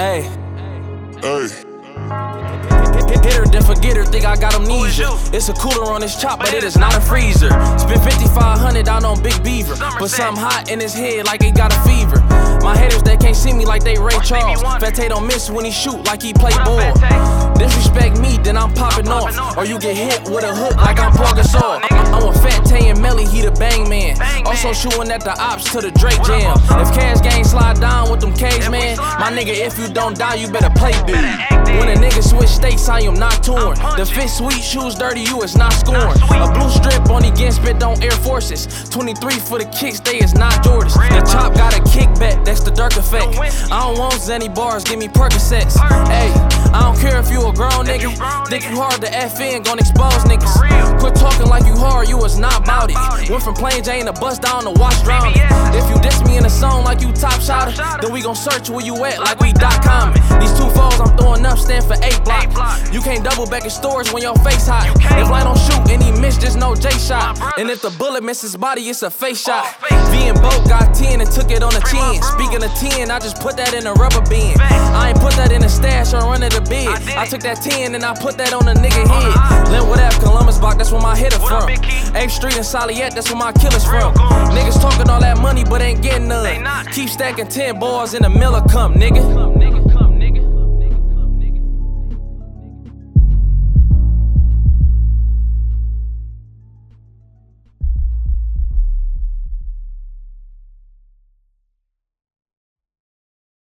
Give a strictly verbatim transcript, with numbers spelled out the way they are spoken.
Hey. Hey. Hit her, then forget her, think I got amnesia. It's a cooler on this chop, but it is not a freezer. Spent fifty-five hundred down on Big Beaver. Put something hot in his head like he got a fever. My haters that can't see me like they Ray Charles. Fete don't miss when he shoot like he play ball. Disrespect me, then I'm popping off. Or you get hit with a hook like I'm Paul Gasol. I'm with Fat Tay and Melly, he the bang man. Also shooting at the ops to the Drake jam. If Cash Gang slide down with them K's, man, my nigga, if you don't die, you better play big. When a nigga switch states, I am not torn. The fit sweet, shoes dirty, you is not scoring. A blue strip on against spit on Air Forces. twenty-three for the kicks, they is not Jordans. The chop got a kickback, that's the Dirk effect. I don't want Zenny bars, give me Percocets. Hey, I don't care if you a grown nigga. Think you hard to F in, gon' expose niggas. Quit talking like you hard, you was not bout it. Went from plain Jane to bust down to watch drowning. If you diss me in a song like you top shotter, then we gon' search where you at like we dot com. These two foes I'm throwing up stand for eight block. You can't double back in stores when your face hot. If light don't shoot and he miss, just no J shot. And if the bullet misses body, it's a face shot. V and Boat got ten and took it on the chin. Speaking of ten, I just put that in a rubber bin. I ain't put that in a stash or under the bed. I took that ten and I put that on a nigga head. Linwood Ave, Columbus Block, that's where my hitter from. eighth Street and Soliette, that's where my killers from. Niggas talking all that money but ain't getting none. Keep stacking ten bars in the Miller come, nigga.